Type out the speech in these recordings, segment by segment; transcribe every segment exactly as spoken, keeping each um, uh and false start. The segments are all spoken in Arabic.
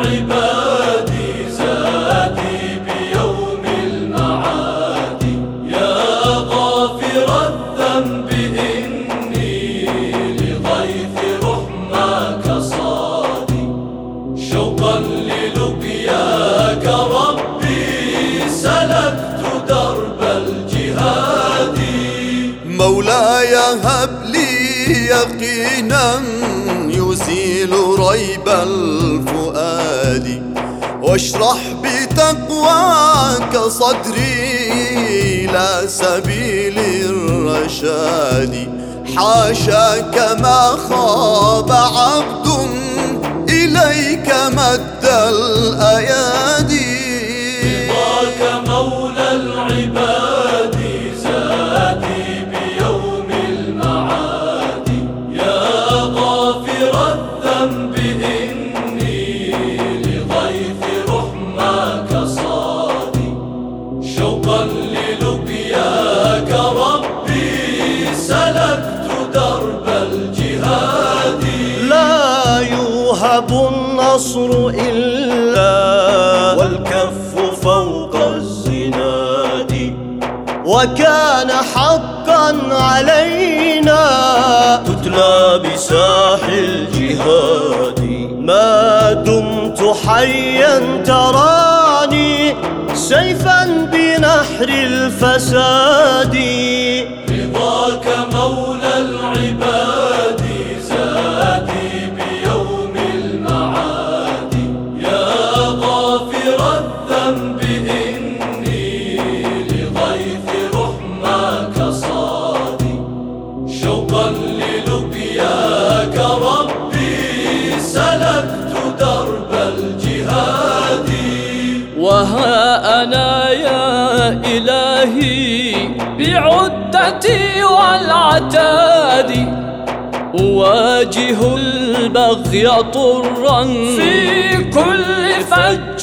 العباد زادي بيوم المعاد. يا غافر الذنب إني لضيف رحماك صادي، شوقا للقياك ربي سلكت درب الجهاد. مولاي هب لي يقينا يزيل ريب الفؤاد، واشرح بتقواك صدري إلى سبيل الرشاد. حاشاك ما خاب عبد إليك مد الأيادي. رضاك مولى العباد زادي بيوم المعاد. يا غافر الذنب إني لضيف رحماك صادي، شوقا للقياك ربي سلكت درب الجهاد. لا يوهب النصر إلا والكف فوق الزناد، وكان حقا علينا تتلى بساح الجهاد. ما دمت حيا تراني سيفا بنحر الفساد. رضاك مولى العباد زادي بيوم المعاد. يا غافر الذنب إني لضيف رحماك صادي، شوقا للقياك ربي سلكت درب الجهاد. وها أنا يا إلهي بعدتي والعتاد، أواجه البغي طرا في كل فج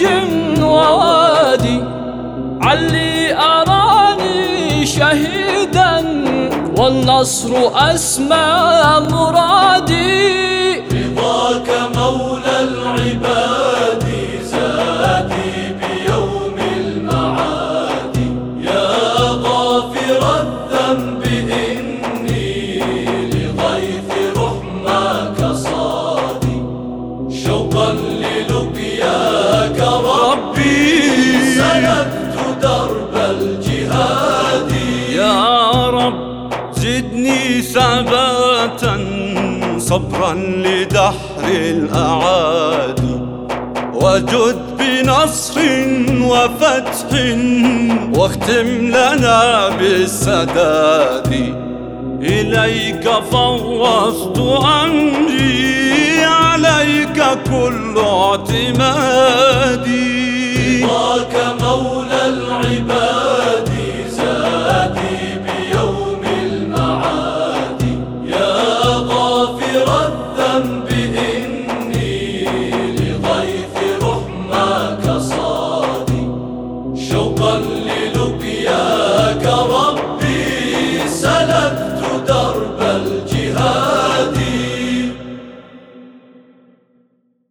ووادي. علي أراني شهيدا والنصر أسمى مرادي. رضاك مولى العباد زادي بيوم المعاد. يا غافر الذنب إني لضيف رحماك صادي، شوقا للقياك ربي سلكت درب الجهاد. يا رب زدني ثباتا صبرا لدحر الأعادي، وجد بنصر وفتح واختم لنا بالسداد. إليك فوضت أمري عليك كل اعتمادي.